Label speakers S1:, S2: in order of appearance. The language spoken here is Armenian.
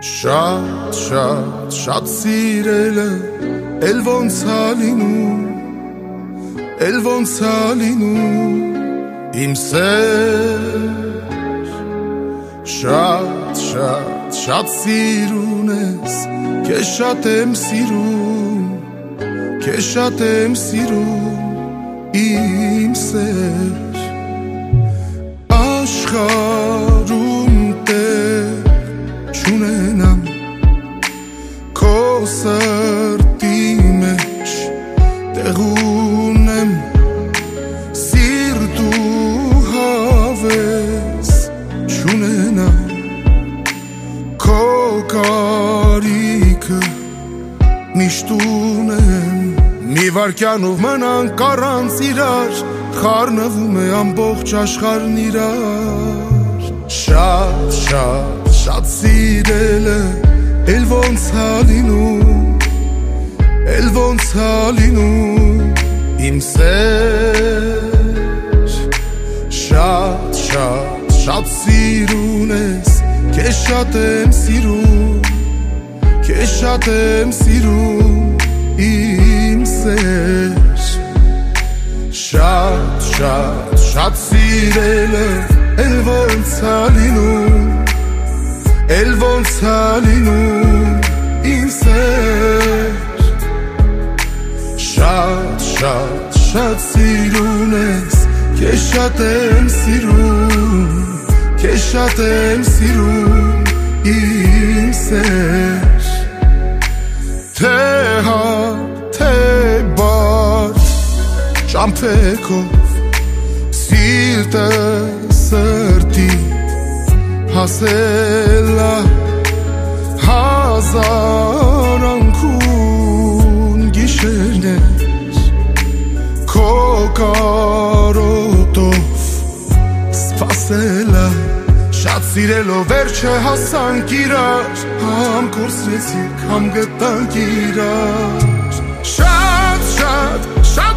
S1: Շատ, շատ, շատ սիրելը էլ ոնց ա լինում, էլ ոնց ա լինում իմ սեր Շատ, շատ, շատ սիրուն ես Քեզ շատ եմ սիրում Քեզ շատ եմ սիրում իմ սեր Աշխարհում տեղ չունենամ Քո սրտի մեջ տեղ ունեմ Սիրտ ու հավես չունենամ Քո կարիքը միշտ ունեմ Մի վարքյանով մնանք առանց իրար Խառնվում է ամբողջ աշխարհն իրար Շատ, շատ, շատ սիրելը էլ ոնց ա լինում Էլ ոնց ա լինում իմ սեր Շատ, շատ, շատ սիրուն ես Քեզ շատ եմ սիրում Քեզ շատ եմ սիրում իմ սեր Շատ, շատ, շատ սիրելը էլ ոնց ա լինում Էլ ոնց ա լինում իմ սեր Շատ, շատ, շատ սիրուն ես Քեզ շատ եմ սիրում Քեզ շատ եմ սիրում իմ սեր Թե հար, թե բար Ճամփեքով սիրտը սրտիդ հասելա Հազար անքուն գիշերներ Քո կարոտով սպասելա Շատ սիրելով վերջը հասանք իրար Համ կորսրեցինք, համ գտանք իրար Շատ, շատ, շատ